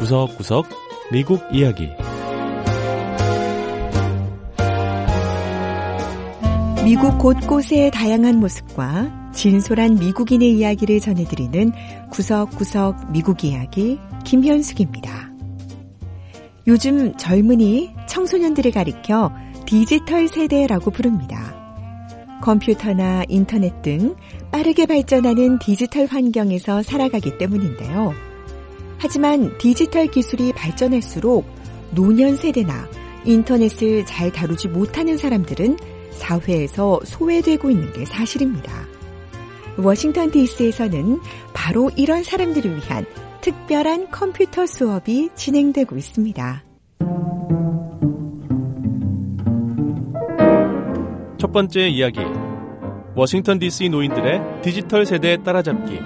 구석구석 미국 이야기. 미국 곳곳의 다양한 모습과 진솔한 미국인의 이야기를 전해드리는 구석구석 미국 이야기 김현숙입니다. 요즘 젊은이 청소년들을 가리켜 디지털 세대라고 부릅니다. 컴퓨터나 인터넷 등 빠르게 발전하는 디지털 환경에서 살아가기 때문인데요. 하지만 디지털 기술이 발전할수록 노년 세대나 인터넷을 잘 다루지 못하는 사람들은 사회에서 소외되고 있는 게 사실입니다. 워싱턴 DC에서는 바로 이런 사람들을 위한 특별한 컴퓨터 수업이 진행되고 있습니다. 첫 번째 이야기. 워싱턴 DC 노인들의 디지털 세대 따라잡기.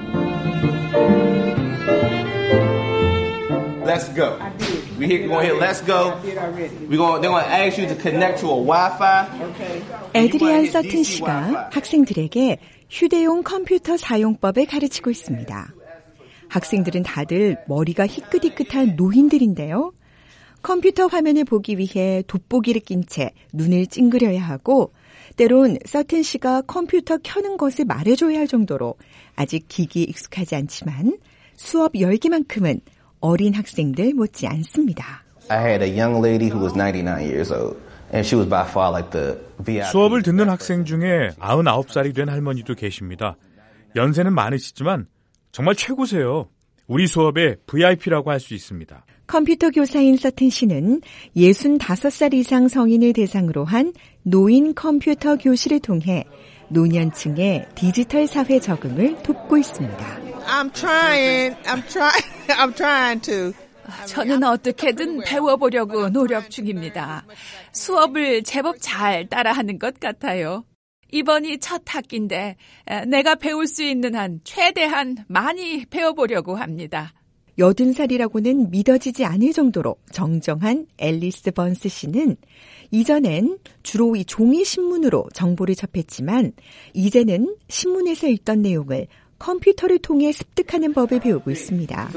Let's go. We're going to hit let's go. They're going to ask you to connect to a Wi-Fi. 에드리안 서튼 씨가 학생들에게 휴대용 컴퓨터 사용법을 가르치고 있습니다. 학생들은 다들 머리가 희끗희끗한 노인들인데요. 컴퓨터 화면을 보기 위해 돋보기를 낀 채 눈을 찡그려야 하고 때론 서튼 씨가 컴퓨터 켜는 것을 말해줘야 할 정도로 아직 기기에 익숙하지 않지만 수업 열기만큼은 어린 학생들 못지 않습니다. I had a young lady who was 99 years old, and she was by far like the VIP. 수업을 듣는 학생 중에 99살이 된 할머니도 계십니다. 연세는 많으시지만 정말 최고세요. 우리 수업의 VIP라고 할 수 있습니다. 컴퓨터 교사인 서튼 씨는 65살 이상 성인을 대상으로 한 노인 컴퓨터 교실을 통해 노년층의 디지털 사회 적응을 돕고 있습니다. I'm trying to. 저는 어떻게든 배워보려고 노력 중입니다. 수업을 제법 잘 따라하는 것 같아요. 이번이 첫 학기인데 내가 배울 수 있는 한 최대한 많이 배워보려고 합니다. 80살이라고는 믿어지지 않을 정도로 정정한 앨리스 번스 씨는 이전엔 주로 이 종이 신문으로 정보를 접했지만 이제는 신문에서 읽던 내용을 컴퓨터를 통해 습득하는 법을 배우고 있습니다.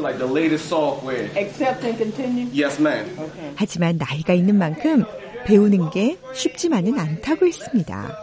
하지만 나이가 있는 만큼 배우는 게 쉽지만은 않다고 했습니다.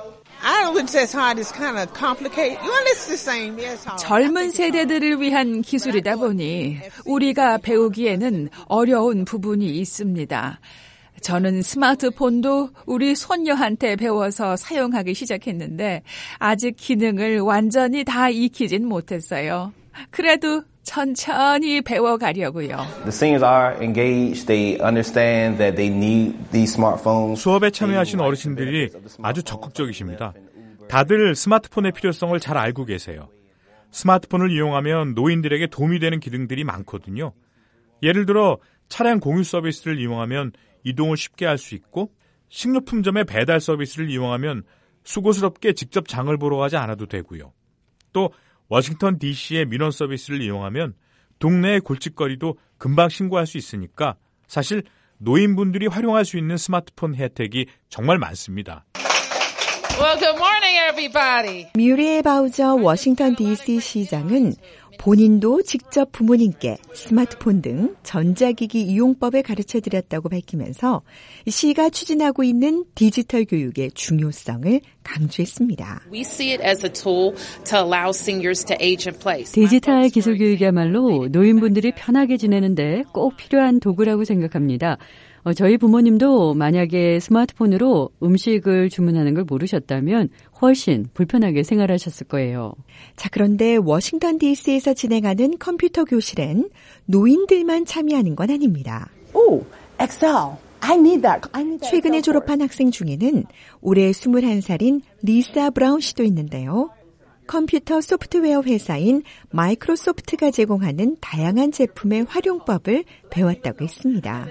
젊은 세대들을 위한 기술이다 보니 우리가 배우기에는 어려운 부분이 있습니다. 저는 스마트폰도 우리 손녀한테 배워서 사용하기 시작했는데 아직 기능을 완전히 다 익히진 못했어요. 그래도 천천히 배워가려고요. The seniors are engaged. They understand that they need these smartphones. 수업에 참여하신 어르신들이 아주 적극적이십니다. 다들 스마트폰의 필요성을 잘 알고 계세요. 스마트폰을 이용하면 노인들에게 도움이 되는 기능들이 많거든요. 예를 들어 차량 공유 서비스를 이용하면 이동을 쉽게 할 수 있고 식료품점의 배달 서비스를 이용하면 수고스럽게 직접 장을 보러 가지 않아도 되고요. 또 워싱턴 DC의 민원 서비스를 이용하면 동네의 골칫거리도 금방 신고할 수 있으니까 사실 노인분들이 활용할 수 있는 스마트폰 혜택이 정말 많습니다. Well, good morning, everybody. 뮤리엘 바우저 워싱턴 DC 시장은 본인도 직접 부모님께 스마트폰 등 전자기기 이용법을 가르쳐드렸다고 밝히면서 시가 추진하고 있는 디지털 교육의 중요성을 강조했습니다. We see it as a tool to allow seniors to age in place. 디지털 기술 교육이야말로 노인분들이 편하게 지내는데 꼭 필요한 도구라고 생각합니다. 저희 부모님도 만약에 스마트폰으로 음식을 주문하는 걸 모르셨다면 훨씬 불편하게 생활하셨을 거예요. 자, 그런데 워싱턴 DC에서 진행하는 컴퓨터 교실엔 노인들만 참여하는 건 아닙니다. 오, Excel. I need that. 최근에 졸업한 학생 중에는 올해 21살인 리사 브라운 씨도 있는데요. 컴퓨터 소프트웨어 회사인 마이크로소프트가 제공하는 다양한 제품의 활용법을 배웠다고 했습니다.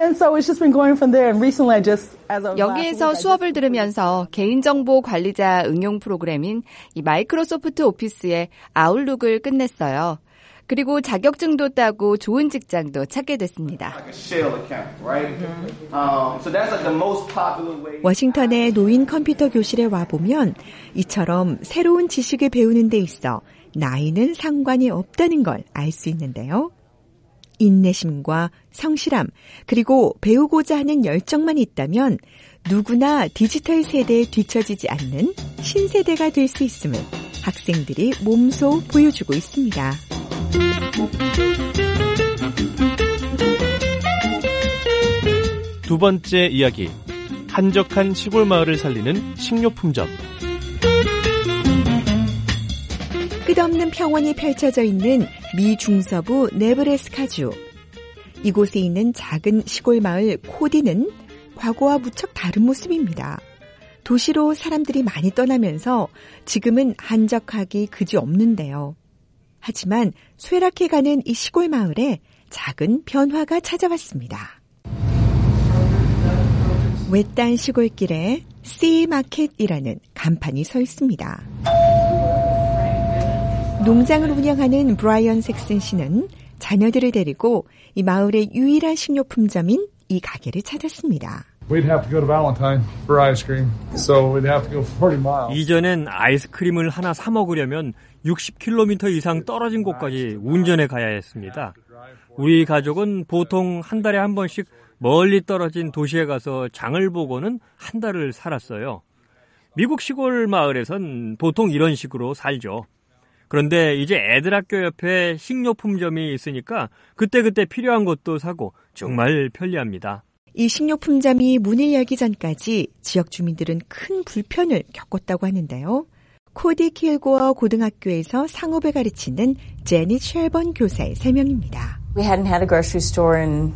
여기에서 수업을 들으면서 개인정보 관리자 응용 프로그램인 이 마이크로소프트 오피스의 아웃룩을 끝냈어요. 그리고 자격증도 따고 좋은 직장도 찾게 됐습니다. 워싱턴의 노인 컴퓨터 교실에 와보면 이처럼 새로운 지식을 배우는 데 있어 나이는 상관이 없다는 걸 알 수 있는데요. 인내심과 성실함, 그리고 배우고자 하는 열정만 있다면 누구나 디지털 세대에 뒤처지지 않는 신세대가 될 수 있음을 학생들이 몸소 보여주고 있습니다. 두 번째 이야기, 한적한 시골 마을을 살리는 식료품점. 끝없는 평원이 펼쳐져 있는 미 중서부 네브래스카주. 이곳에 있는 작은 시골 마을 코디는 과거와 무척 다른 모습입니다. 도시로 사람들이 많이 떠나면서 지금은 한적하기 그지없는데요. 하지만 쇠락해가는 이 시골 마을에 작은 변화가 찾아왔습니다. 외딴 시골길에 C-마켓이라는 간판이 서 있습니다. 농장을 운영하는 브라이언 섹슨 씨는 자녀들을 데리고 이 마을의 유일한 식료품점인 이 가게를 찾았습니다. We'd have to go to Valentine for ice cream, so we'd have to go 40 miles. 이전엔 아이스크림을 하나 사 먹으려면 60km 이상 떨어진 곳까지 운전해 가야 했습니다. 우리 가족은 보통 한 달에 한 번씩 멀리 떨어진 도시에 가서 장을 보고는 한 달을 살았어요. 미국 시골 마을에선 보통 이런 식으로 살죠. 그런데 이제 애들 학교 옆에 식료품점이 있으니까 그때그때 필요한 것도 사고 정말 편리합니다. 이 식료품점이 문을 열기 전까지 지역 주민들은 큰 불편을 겪었다고 하는데요. 코디 킬고어 고등학교에서 상업을 가르치는 제니 쉘번 교사의 설명입니다. We hadn't had a grocery store in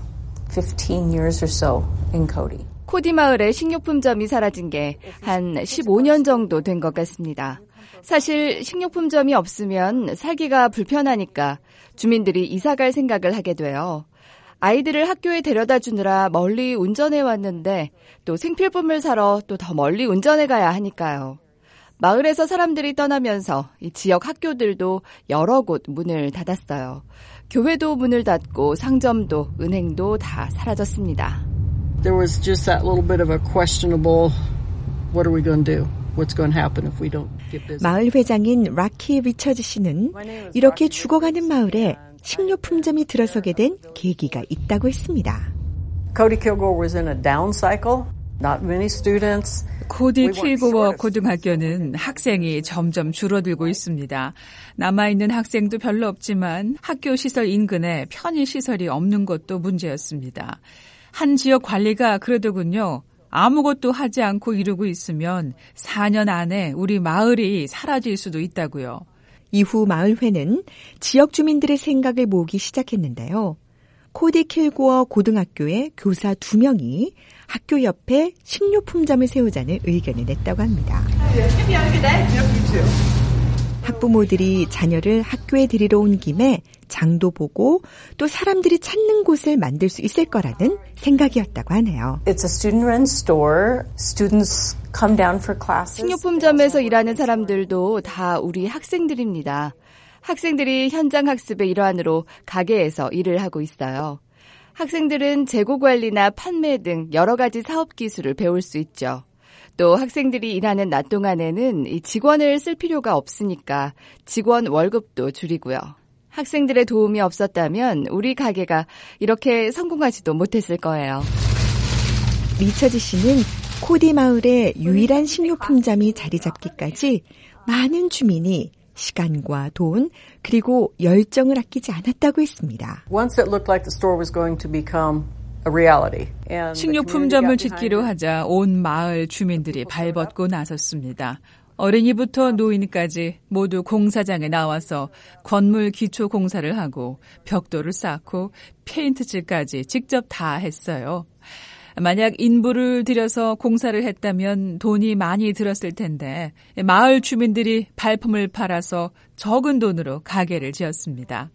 15 years or so in Cody. 코디 마을에 식료품점이 사라진 게 한 15년 정도 된 것 같습니다. 사실 식료품점이 없으면 살기가 불편하니까 주민들이 이사갈 생각을 하게 돼요. 아이들을 학교에 데려다 주느라 멀리 운전해 왔는데 또 생필품을 사러 또 더 멀리 운전해 가야 하니까요. 마을에서 사람들이 떠나면서 이 지역 학교들도 여러 곳 문을 닫았어요. 교회도 문을 닫고 상점도 은행도 다 사라졌습니다. There was just that little bit of a questionable, what are we going to do? What's going to happen if we don't get busy? 마을 회장인 라키 리처즈 씨는 이렇게 죽어가는 마을에 식료품점이 들어서게 된 계기가 있다고 했습니다. Cody Kilgore was in a down cycle. Not many students. 코디 킬고어 고등학교는 학생이 점점 줄어들고 있습니다. 남아있는 학생도 별로 없지만 학교 시설 인근에 편의시설이 없는 것도 문제였습니다. 한 지역 관리가 그러더군요. 아무것도 하지 않고 이러고 있으면 4년 안에 우리 마을이 사라질 수도 있다고요. 이후 마을회는 지역 주민들의 생각을 모으기 시작했는데요. 코디 킬고어 고등학교의 교사 2명이 학교 옆에 식료품점을 세우자는 의견을 냈다고 합니다. 학부모들이 자녀를 학교에 데리러 온 김에 장도 보고 또 사람들이 찾는 곳을 만들 수 있을 거라는 생각이었다고 하네요. It's a student-run store. Students come down for classes. 식료품점에서 일하는 사람들도 다 우리 학생들입니다. 학생들이 현장 학습의 일환으로 가게에서 일을 하고 있어요. 학생들은 재고 관리나 판매 등 여러 가지 사업 기술을 배울 수 있죠. 또 학생들이 일하는 낮 동안에는 이 직원을 쓸 필요가 없으니까 직원 월급도 줄이고요. 학생들의 도움이 없었다면 우리 가게가 이렇게 성공하지도 못했을 거예요. 리처즈 씨는 코디 마을의 유일한 식료품점이 자리 잡기까지 많은 주민이 시간과 돈 그리고 열정을 아끼지 않았다고 했습니다. Once it looked like the store was going to become a reality. 식료품점을 짓기로 하자 온 마을 주민들이 발벗고 나섰습니다. 어린이부터 노인까지 모두 공사장에 나와서 건물 기초 공사를 하고 벽돌을 쌓고 페인트칠까지 직접 다 했어요. 만약 인부를 들여서 공사를 했다면 돈이 많이 들었을 텐데 마을 주민들이 발품을 팔아서 적은 돈으로 가게를 지었습니다.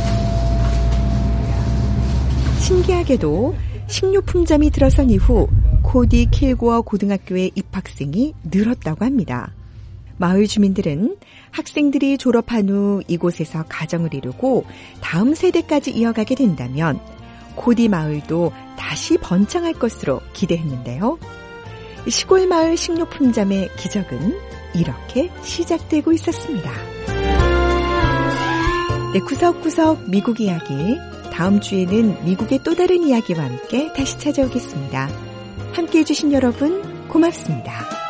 신기하게도 식료품점이 들어선 이후 코디 킬고어 고등학교의 입학생이 늘었다고 합니다. 마을 주민들은 학생들이 졸업한 후 이곳에서 가정을 이루고 다음 세대까지 이어가게 된다면 코디 마을도 다시 번창할 것으로 기대했는데요. 시골 마을 식료품점의 기적은 이렇게 시작되고 있었습니다. 네, 구석구석 미국 이야기. 다음 주에는 미국의 또 다른 이야기와 함께 다시 찾아오겠습니다. 함께해 주신 여러분 고맙습니다.